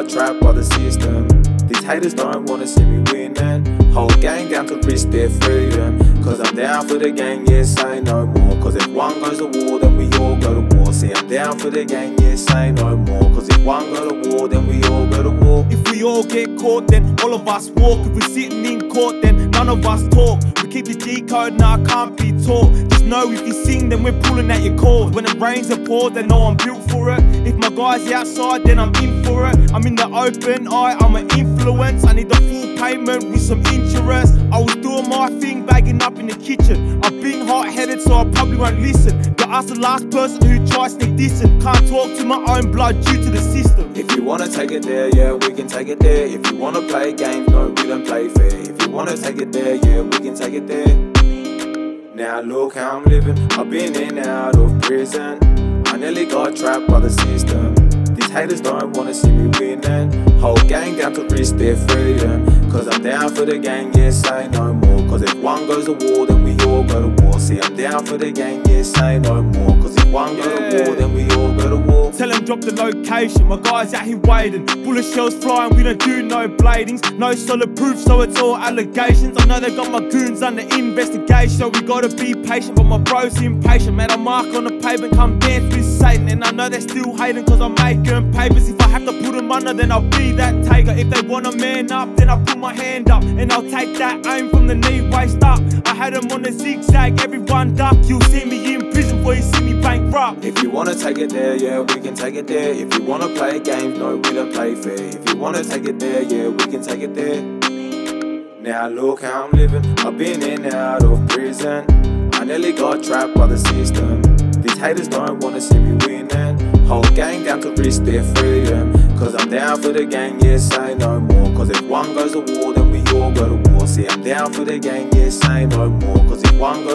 got trapped by the system. These haters don't wanna see me winning. Whole gang down to risk their freedom. Cause I'm down for the gang, yeah, say no more. Cause if one goes to war, then we all go to war. See, I'm down for the gang, yeah, say no more. Cause if one go to war, then we all go to war. If we all get caught, then all of us walk. If we're sitting in court, then none of us talk. We keep the G code, nah, I can't be taught. Just know if you sing, then we're pulling at your chords. When the rains are poured, they know I'm built for it. If my guy's outside, then I'm in for it. I'm in the open eye, I'm an influence. I need the full payment with some interest. I was doing my thing, bagging up in the kitchen. I've been hot-headed, so I probably won't listen. But I was the last person who tries to dissing. Can't talk to my own blood due to the system. If you wanna take it there, yeah, we can take it there. If you wanna play games, no, we don't play fair. If you wanna take it there, yeah, we can take it there. Now look how I'm living. I've been in and out of prison. I nearly got trapped by the system. These haters don't wanna see me winning. Whole gang down to risk their freedom. Cause I'm down for the gang, yeah, say no more. Cause if one goes to war, then we all go to war. See, I'm down for the gang, yeah, say no more. Cause if one go to war, then we all go to war. Tell them drop the location, my guys out here waiting. Bullet shells flying, we don't do no bladings. No solid proof, so it's all allegations. I know they got my goons under investigation, so we gotta be patient. But my bro's impatient, man, I mark on the pavement, come dance with Satan. And I know they're still hating cause I'm making papers. If I have to put them under, then I'll be that taker. If they wanna man up, then I'll put my hand up. And I'll take that aim from the knee, waist up. I had them on the zigzag, everyone duck. You'll see me in prison before you see me bankrupt. If you wanna take it there, yeah, we can take it there. If you wanna play games, no, we don't play fair. If you wanna take it there, yeah, we can take it there. Now look how I'm living. I've been in and out of prison. I nearly got trapped by the system. These haters don't wanna see me winning. Whole gang down to risk their freedom. Cause I'm down for the gang, yeah, say no more. Cause if one goes to war, then we all go to war. See, I'm down for the gang, yeah, say no more. Cause if one goes